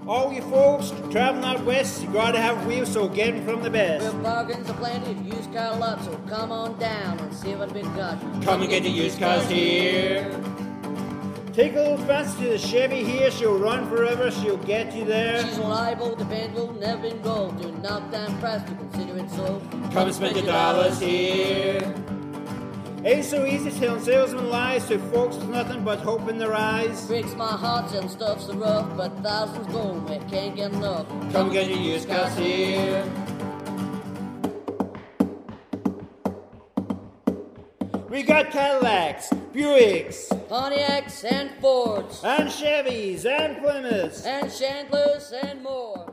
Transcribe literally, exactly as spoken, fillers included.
All you folks traveling out west, you gotta have wheels, so get 'em from the best. Well, bargains are plenty of used car lots, so come on down and see what we've got. Come and get the used cars here. Take a little fancy to the Chevy here, she'll run forever, she'll get you there. She's reliable, dependable, never been gold. Do knock down price to consider it so. Come and spend your dollars here. Ain't so easy telling salesmen lies to folks with nothing but hope in their eyes. Breaks my heart selling stuff's so rough, but thousands going we can't get enough. Come get your used cars here. We got Cadillacs, Buicks, Pontiacs and Fords, and Chevys, and Plymouths, and Chandlers and more.